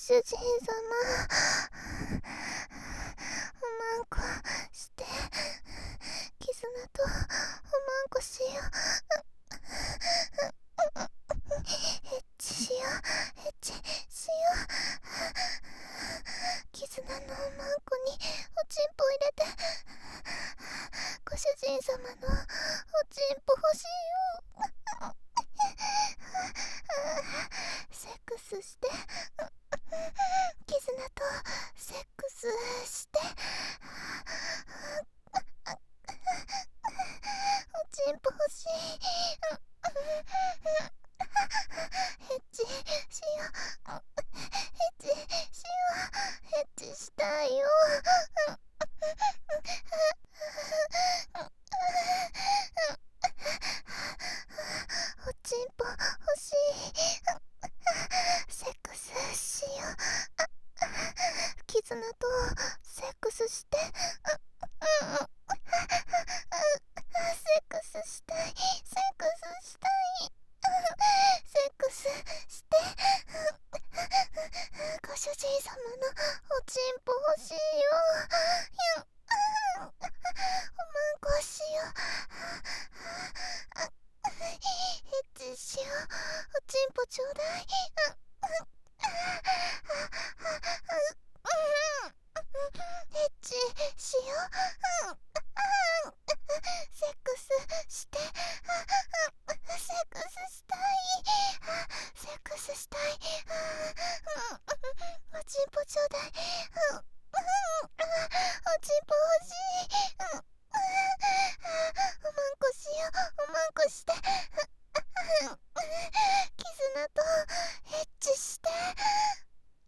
主人様、おまんこして、キズナとおまんこしよう。エッチしよう、エッチしよう。キズナのおまんこにおちんぽ入れて、ご主人様のおちんぽ欲しいよ。セックスして、キズナとセックスして、おちんぽ欲しい。エッチしよう。エッチしよう。エッチしたいよ。おちんぽ欲しい。セックスしよう。キズナとセックスして、セックスしたい。セックスしたい。セックスして、ご主人様のおちんぽ欲しいよ。おまんこしよう。エッチしよう。おちんぽちょうだい。エッチしよう。セックスして、セックスしたい。